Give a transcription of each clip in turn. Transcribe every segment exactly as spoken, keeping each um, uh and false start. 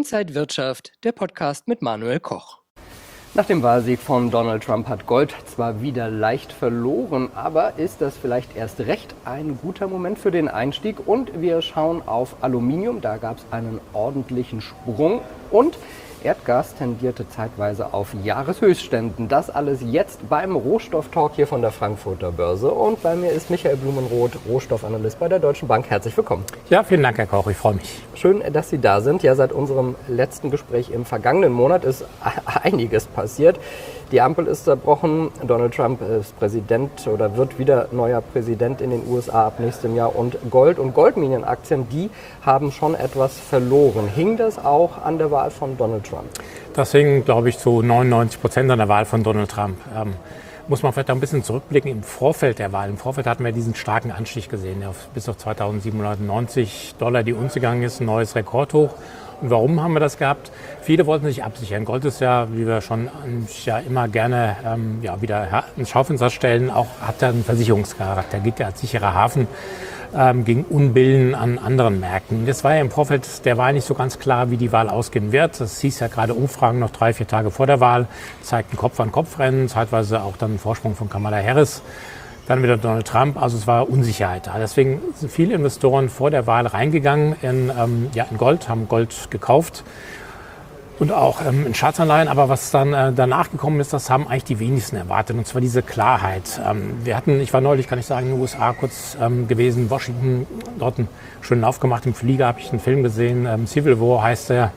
Inside Wirtschaft, der Podcast mit Manuel Koch. Nach dem Wahlsieg von Donald Trump hat Gold zwar wieder leicht verloren, aber ist das vielleicht erst recht ein guter Moment für den Einstieg? Und wir schauen auf Aluminium, da gab es einen ordentlichen Sprung und Erdgas tendierte zeitweise auf Jahreshöchstständen. Das alles jetzt beim Rohstofftalk hier von der Frankfurter Börse. Und bei mir ist Michael Blumenroth, Rohstoffanalyst bei der Deutschen Bank. Herzlich willkommen. Ja, vielen Dank, Herr Koch. Ich freue mich. Schön, dass Sie da sind. Ja, seit unserem letzten Gespräch im vergangenen Monat ist einiges passiert. Die Ampel ist zerbrochen. Donald Trump ist Präsident oder wird wieder neuer Präsident in den U S A ab nächstem Jahr. Und Gold und Goldminenaktien, die haben schon etwas verloren. Hing das auch an der Wahl von Donald Trump? Das hing, glaube ich, zu neunundneunzig Prozent an der Wahl von Donald Trump. Ähm, muss man vielleicht auch ein bisschen zurückblicken im Vorfeld der Wahl. Im Vorfeld hatten wir diesen starken Anstieg gesehen, der auf, bis auf zweitausendsiebenhundertneunzig Dollar die Unze gegangen ist, ein neues Rekordhoch. Und warum haben wir das gehabt? Viele wollten sich absichern. Gold ist ja, wie wir schon ja immer gerne ähm, ja, wieder ins Schaufenster stellen, auch hat er einen Versicherungscharakter, gilt ja als sicherer Hafen ähm, gegen Unbillen an anderen Märkten. Das war ja im Vorfeld der Wahl nicht so ganz klar, wie die Wahl ausgehen wird. Das hieß ja gerade Umfragen noch drei, vier Tage vor der Wahl, zeigten Kopf-an-Kopf-Rennen, zeitweise auch dann einen Vorsprung von Kamala Harris. Dann wieder Donald Trump, also es war Unsicherheit da. Deswegen sind viele Investoren vor der Wahl reingegangen in, ähm, ja, in Gold, haben Gold gekauft und auch ähm, in Staatsanleihen. Aber was dann äh, danach gekommen ist, das haben eigentlich die wenigsten erwartet. Und zwar diese Klarheit. Ähm, wir hatten, ich war neulich, kann ich sagen, in den U S A kurz ähm, gewesen, Washington, dort einen schönen Lauf gemacht. Im Flieger habe ich einen Film gesehen, ähm, Civil War heißt der.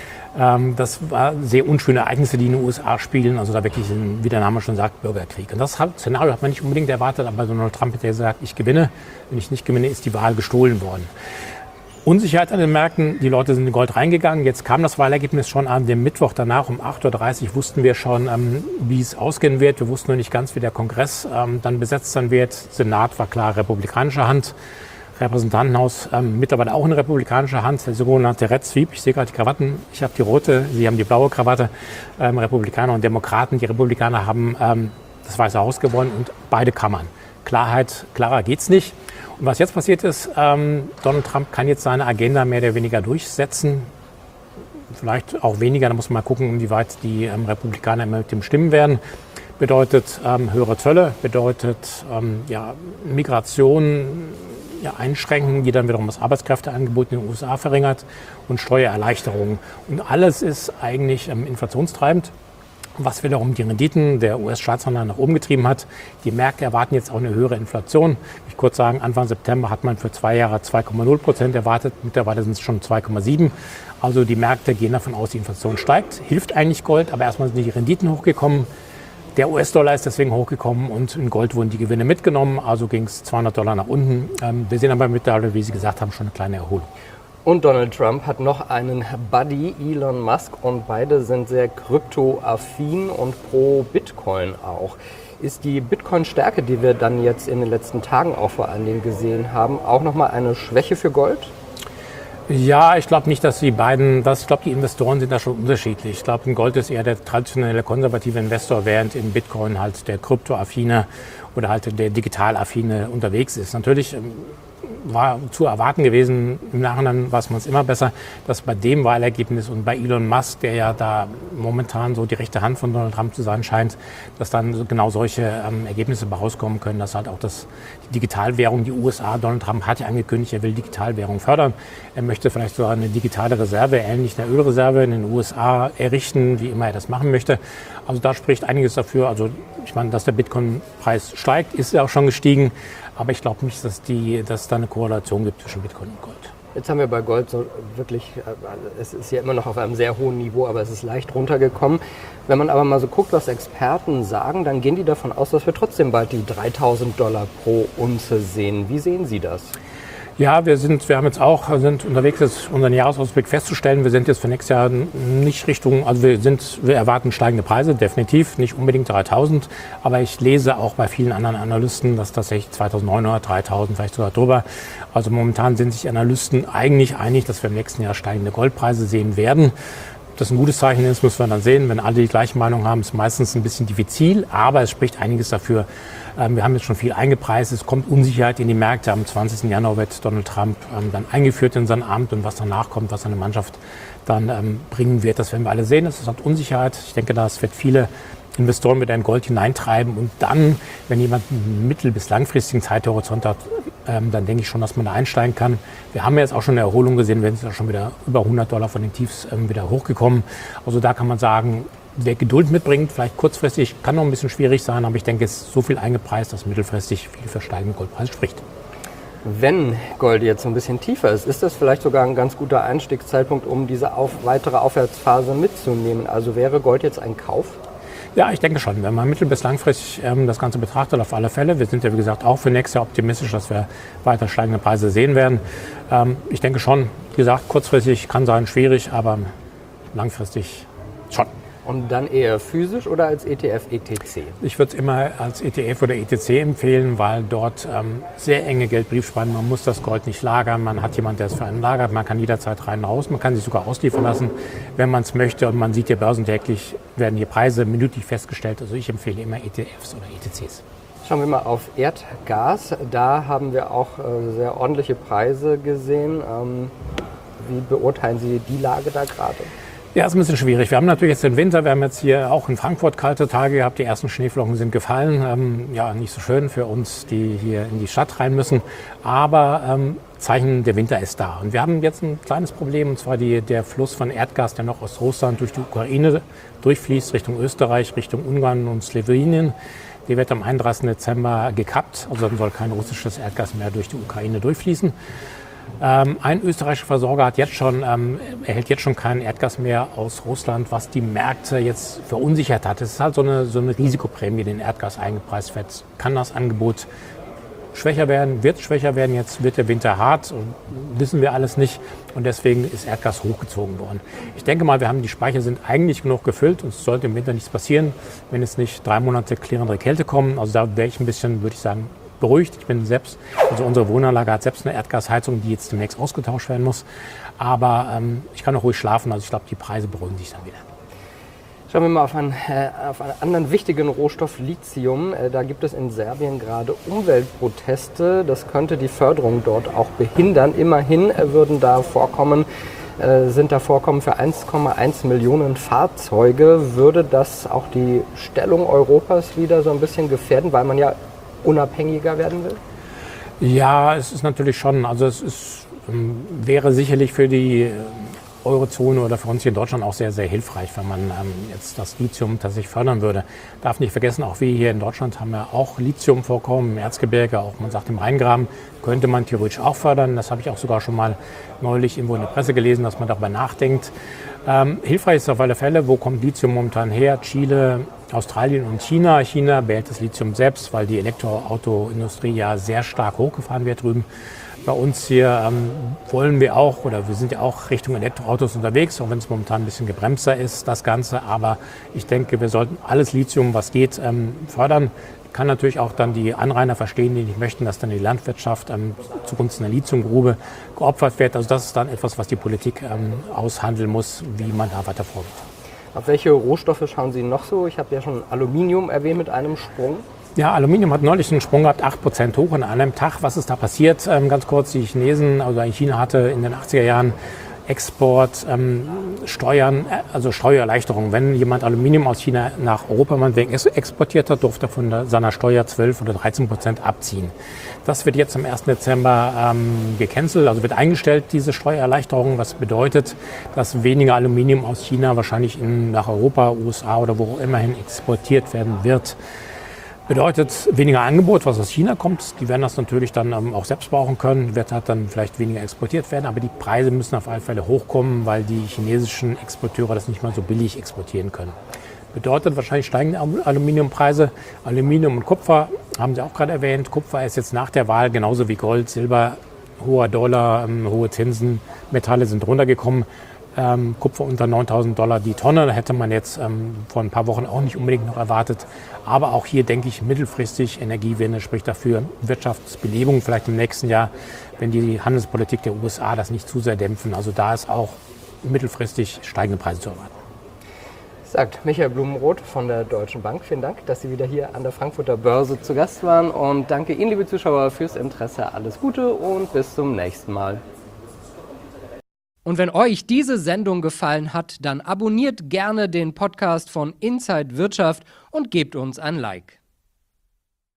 Das war sehr unschöne Ereignisse, die in den U S A spielen. Also da wirklich, wie der Name schon sagt, Bürgerkrieg. Und das Szenario hat man nicht unbedingt erwartet, aber Donald Trump hat ja gesagt, ich gewinne. Wenn ich nicht gewinne, ist die Wahl gestohlen worden. Unsicherheit an den Märkten, die Leute sind in Gold reingegangen. Jetzt kam das Wahlergebnis schon an dem Mittwoch danach um acht Uhr dreißig wussten wir schon, ähm, wie es ausgehen wird. Wir wussten noch nicht ganz, wie der Kongress ähm, dann besetzt sein wird. Senat war klar republikanischer Hand. Repräsentantenhaus ähm, mittlerweile auch in republikanischer Hand, der sogenannte Red Sweep. Ich sehe gerade die Krawatten, ich habe die rote, Sie haben die blaue Krawatte. Ähm, Republikaner und Demokraten, die Republikaner haben ähm, das Weiße Haus gewonnen und beide Kammern. Klarheit, klarer geht's nicht. Und was jetzt passiert ist, ähm, Donald Trump kann jetzt seine Agenda mehr oder weniger durchsetzen. Vielleicht auch weniger, da muss man mal gucken, inwieweit die ähm, Republikaner mit dem stimmen werden. Bedeutet ähm, höhere Zölle, bedeutet ähm, ja, Migration, ja, Einschränkungen, die dann wiederum das Arbeitskräfteangebot in den U S A verringert und Steuererleichterungen. Und alles ist eigentlich ähm, inflationstreibend, was wiederum die Renditen der U S-Staatsanleihen nach oben getrieben hat. Die Märkte erwarten jetzt auch eine höhere Inflation. Ich kurz sagen, Anfang September hat man für zwei Jahre zwei Komma null Prozent erwartet, mittlerweile sind es schon zwei Komma sieben. Also die Märkte gehen davon aus, die Inflation steigt, hilft eigentlich Gold, aber erstmal sind die Renditen hochgekommen. Der U S-Dollar ist deswegen hochgekommen und in Gold wurden die Gewinne mitgenommen, also ging es zweihundert Dollar nach unten. Wir sehen aber mittlerweile, wie Sie gesagt haben, schon eine kleine Erholung. Und Donald Trump hat noch einen Buddy, Elon Musk, und beide sind sehr kryptoaffin und pro Bitcoin auch. Ist die Bitcoin-Stärke, die wir dann jetzt in den letzten Tagen auch vor allen Dingen gesehen haben, auch nochmal eine Schwäche für Gold? Ja, ich glaube nicht, dass die beiden, das, ich glaube, die Investoren sind da schon unterschiedlich. Ich glaube, in Gold ist eher der traditionelle konservative Investor, während in Bitcoin halt der kryptoaffine oder halt der digitalaffine unterwegs ist. Natürlich war zu erwarten gewesen, im Nachhinein weiß man es immer besser, dass bei dem Wahlergebnis und bei Elon Musk, der ja da momentan so die rechte Hand von Donald Trump zu sein scheint, dass dann genau solche ähm, Ergebnisse bei rauskommen können, dass halt auch das, die Digitalwährung, die U S A, Donald Trump hat ja angekündigt, er will Digitalwährung fördern. Er möchte vielleicht sogar eine digitale Reserve, ähnlich einer Ölreserve in den U S A errichten, wie immer er das machen möchte. Also da spricht einiges dafür. Also ich meine, dass der Bitcoin-Preis steigt, ist ja auch schon gestiegen. Aber ich glaube nicht, dass, die, dass es da eine Korrelation gibt zwischen Bitcoin und Gold. Jetzt haben wir bei Gold so wirklich, es ist ja immer noch auf einem sehr hohen Niveau, aber es ist leicht runtergekommen. Wenn man aber mal so guckt, was Experten sagen, dann gehen die davon aus, dass wir trotzdem bald die dreitausend Dollar pro Unze sehen. Wie sehen Sie das? Ja, wir sind, wir haben jetzt auch, sind unterwegs, jetzt unseren Jahresausblick festzustellen. Wir sind jetzt für nächstes Jahr nicht Richtung, also wir sind, wir erwarten steigende Preise, definitiv, nicht unbedingt dreitausend. Aber ich lese auch bei vielen anderen Analysten, dass tatsächlich zweitausendneunhundert, dreitausend, vielleicht sogar drüber. Also momentan sind sich Analysten eigentlich einig, dass wir im nächsten Jahr steigende Goldpreise sehen werden. das ein gutes Zeichen ist, müssen wir dann sehen. Wenn alle die gleiche Meinung haben, ist meistens ein bisschen diffizil, aber es spricht einiges dafür. Ähm, wir haben jetzt schon viel eingepreist, es kommt Unsicherheit in die Märkte. Am zwanzigsten Januar wird Donald Trump ähm, dann eingeführt in sein Amt und was danach kommt, was seine Mannschaft dann ähm, bringen wird, das werden wir alle sehen. Das hat Unsicherheit. Ich denke, das wird viele Investoren mit in Gold hineintreiben und dann, wenn jemand einen mittel- bis langfristigen Zeithorizont hat, ähm, dann denke ich schon, dass man da einsteigen kann. Wir haben ja jetzt auch schon eine Erholung gesehen, wir sind ja schon wieder über hundert Dollar von den Tiefs ähm, wieder hochgekommen. Also da kann man sagen, wer Geduld mitbringt, vielleicht kurzfristig, kann noch ein bisschen schwierig sein, aber ich denke, es ist so viel eingepreist, dass mittelfristig viel für steigende Goldpreise spricht. Wenn Gold jetzt so ein bisschen tiefer ist, ist das vielleicht sogar ein ganz guter Einstiegszeitpunkt, um diese auf, weitere Aufwärtsphase mitzunehmen. Also wäre Gold jetzt ein Kauf? Ja, ich denke schon. Wenn man mittel- bis langfristig ähm, das Ganze betrachtet, auf alle Fälle. Wir sind ja, wie gesagt, auch für nächstes Jahr optimistisch, dass wir weiter steigende Preise sehen werden. Ähm, ich denke schon, wie gesagt, kurzfristig kann sein schwierig, aber langfristig schon. Und dann eher physisch oder als E T F, E T C? Ich würde es immer als E T F oder E T C empfehlen, weil dort ähm, sehr enge Geldbriefspannen, man muss das Gold nicht lagern, man hat jemanden, der es für einen lagert, man kann jederzeit rein und raus, man kann sich sogar ausliefern lassen, wenn man es möchte. Und man sieht hier börsentäglich, werden hier Preise minütlich festgestellt. Also ich empfehle immer E T Fs oder E T Cs. Schauen wir mal auf Erdgas. Da haben wir auch äh, sehr ordentliche Preise gesehen. Ähm, wie beurteilen Sie die Lage da gerade? Ja, ist ein bisschen schwierig. Wir haben natürlich jetzt den Winter, wir haben jetzt hier auch in Frankfurt kalte Tage gehabt, die ersten Schneeflocken sind gefallen. Ähm, ja, nicht so schön für uns, die hier in die Stadt rein müssen, aber ähm, Zeichen, der Winter ist da. Und wir haben jetzt ein kleines Problem, und zwar die, der Fluss von Erdgas, der noch aus Russland durch die Ukraine durchfließt, Richtung Österreich, Richtung Ungarn und Slowenien. Die wird am einunddreißigsten Dezember gekappt, also dann soll kein russisches Erdgas mehr durch die Ukraine durchfließen. Ähm, ein österreichischer Versorger hat jetzt schon, ähm, erhält jetzt schon kein Erdgas mehr aus Russland, was die Märkte jetzt verunsichert hat. Es ist halt so eine, so eine Risikoprämie, die in Erdgas eingepreist wird. Kann das Angebot schwächer werden, wird schwächer werden, jetzt wird der Winter hart, und wissen wir alles nicht, und deswegen ist Erdgas hochgezogen worden. Ich denke mal, wir haben die Speicher sind eigentlich genug gefüllt und es sollte im Winter nichts passieren, wenn es nicht drei Monate klirrende Kälte kommen. Also da wäre ich ein bisschen, würde ich sagen, beruhigt. Ich bin selbst, also unsere Wohnanlage hat selbst eine Erdgasheizung, die jetzt demnächst ausgetauscht werden muss. Aber ähm, ich kann auch ruhig schlafen, also ich glaube, die Preise beruhigen sich dann wieder. Schauen wir mal auf einen, äh, auf einen anderen wichtigen Rohstoff, Lithium. Äh, da gibt es in Serbien gerade Umweltproteste. Das könnte die Förderung dort auch behindern. Immerhin äh, würden da Vorkommen, äh, sind da Vorkommen für eins Komma eins Millionen Fahrzeuge. Würde das auch die Stellung Europas wieder so ein bisschen gefährden, weil man ja unabhängiger werden will? Ja, es ist natürlich schon, also es ist, ähm, wäre sicherlich für die Eurozone oder für uns hier in Deutschland auch sehr, sehr hilfreich, wenn man ähm, jetzt das Lithium tatsächlich fördern würde. Darf nicht vergessen, auch wir hier in Deutschland haben ja auch Lithiumvorkommen im Erzgebirge, auch man sagt im Rheingraben, könnte man theoretisch auch fördern. Das habe ich auch sogar schon mal neulich irgendwo in der Presse gelesen, dass man darüber nachdenkt. Ähm, hilfreich ist auf alle Fälle, wo kommt Lithium momentan her? Chile, Australien und China. China behält das Lithium selbst, weil die Elektroautoindustrie ja sehr stark hochgefahren wird drüben. Bei uns hier ähm, wollen wir auch, oder wir sind ja auch Richtung Elektroautos unterwegs, auch wenn es momentan ein bisschen gebremster ist, das Ganze. Aber ich denke, wir sollten alles Lithium, was geht, ähm, fördern. Ich kann natürlich auch dann die Anrainer verstehen, die nicht möchten, dass dann die Landwirtschaft ähm, zugunsten einer Lithiumgrube geopfert wird. Also das ist dann etwas, was die Politik ähm, aushandeln muss, wie man da weiter vorgeht. Auf welche Rohstoffe schauen Sie noch so? Ich habe ja schon Aluminium erwähnt mit einem Sprung. Ja, Aluminium hat neulich einen Sprung gehabt, acht Prozent hoch an einem Tag. Was ist da passiert? Ähm, ganz kurz, die Chinesen, also China hatte in den achtziger Jahren Export, ähm, Steuern, also Steuererleichterungen. Wenn jemand Aluminium aus China nach Europa meinetwegen exportiert hat, durfte er von seiner Steuer zwölf oder dreizehn Prozent abziehen. Das wird jetzt am ersten Dezember ähm, gecancelt, also wird eingestellt, diese Steuererleichterung, was bedeutet, dass weniger Aluminium aus China wahrscheinlich in, nach Europa, U S A oder wo auch immerhin exportiert werden wird. Bedeutet weniger Angebot, was aus China kommt. Die werden das natürlich dann ähm, auch selbst brauchen können. Wird halt dann vielleicht weniger exportiert werden. Aber die Preise müssen auf alle Fälle hochkommen, weil die chinesischen Exporteure das nicht mal so billig exportieren können. Bedeutet wahrscheinlich steigende Aluminiumpreise. Aluminium und Kupfer haben Sie auch gerade erwähnt. Kupfer ist jetzt nach der Wahl genauso wie Gold, Silber, hoher Dollar, ähm, hohe Zinsen. Metalle sind runtergekommen. Ähm, Kupfer unter neuntausend Dollar die Tonne, da hätte man jetzt ähm, vor ein paar Wochen auch nicht unbedingt noch erwartet. Aber auch hier denke ich mittelfristig Energiewende spricht dafür, Wirtschaftsbelebung vielleicht im nächsten Jahr, wenn die Handelspolitik der U S A das nicht zu sehr dämpfen. Also da ist auch mittelfristig steigende Preise zu erwarten. Sagt Michael Blumenroth von der Deutschen Bank. Vielen Dank, dass Sie wieder hier an der Frankfurter Börse zu Gast waren. Und danke Ihnen, liebe Zuschauer, fürs Interesse. Alles Gute und bis zum nächsten Mal. Und wenn euch diese Sendung gefallen hat, dann abonniert gerne den Podcast von Inside Wirtschaft und gebt uns ein Like.